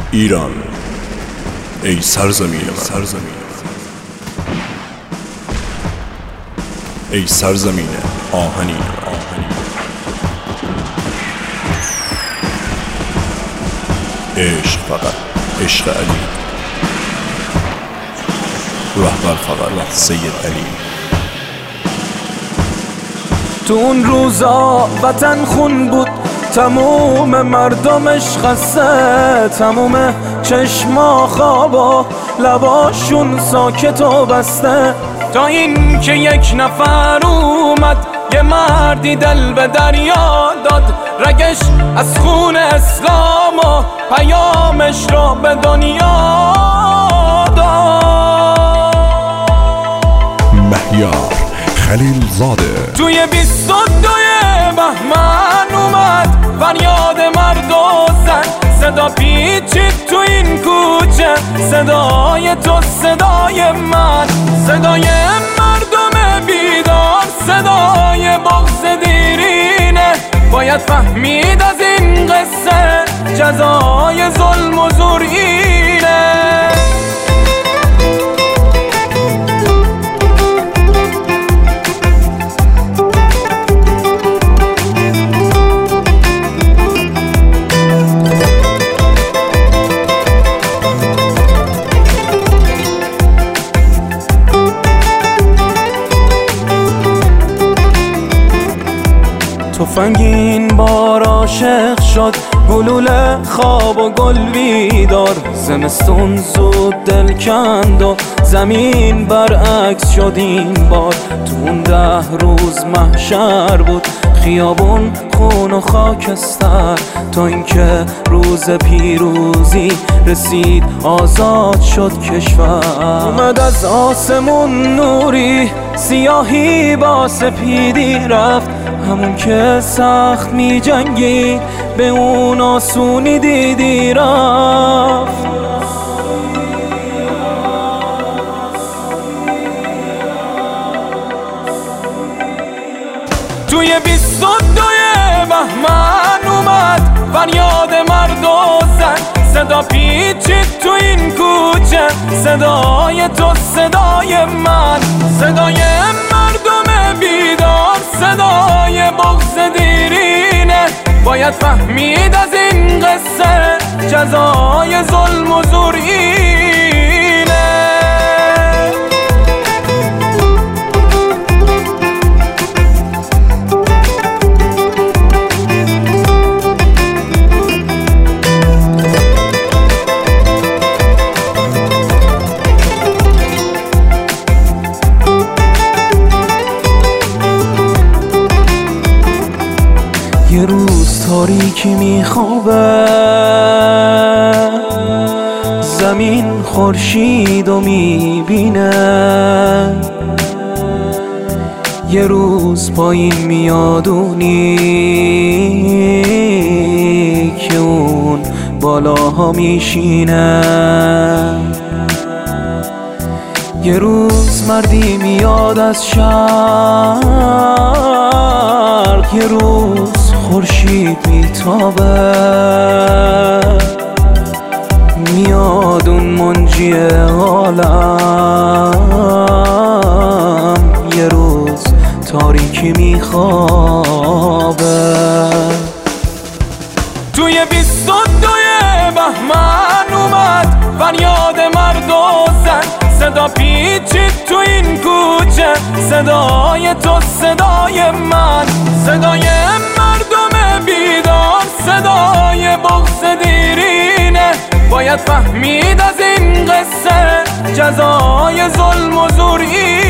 ایران ای سرزمین من، ای سرزمین آهنین عشق فقط عشق علی، رهبر فقط سید علی. تو اون روزا وطن خون بود، تموم مردمش خسته، تموم چشما خوابا لباشون ساکت و بسته، تا این که یک نفر اومد یه مردی دل به دریا داد، رگش از خون اسلام و پیامش را به دنیا داد. مهیار خلیل زاده توی 22 بهمن اومد فریاد مرد و زن، صدا پیچید تو این کوچه، صدای تو صدای من، صدای مردم بیدار، صدای بغض دیرینه. باید فهمید از این قصه جزای ظلم و زور اینه. تفنگین بار عاشق شد، گلوله خواب و گل بیدار، زمستون زود دل کند و زمین برعکس شد این بار. تو اون 10 روز محشر بود، خیابون خون و خاکستر، تا اینکه روز پیروزی رسید آزاد شد کشور. اومد از آسمون نوری، سیاهی با سپیدی رفت، همون که سخت می جنگی به اون آسونی دیدی رفت. توی 22 بهمن اومد فریاد مرد و زن، صدا پیچید تو این کوچه، صدای تو صدای من، صدای مردم بیدار، صدای بغض دیرینه. باید فهمید از این قصه جزای ظلم و زور اینه. یه روز تاریکی میخوابه، زمین خورشیدو میبینه، یه روز پایین میادونی که اون بالاها میشینه، یه روز مردی میاد از شرق، یه روز خورشید میتابه، میاد اون منجی عالم، یه روز تاریکی میخوابه. توی 22 بهمن اومد فریاد مرد و زن، صدا پیچید تو این کوچه، صدای تو صدای من، صدای مردم بیدار، صدای بغض دیرینه. باید فهمید از این قصه جزای ظلم و زور اینه.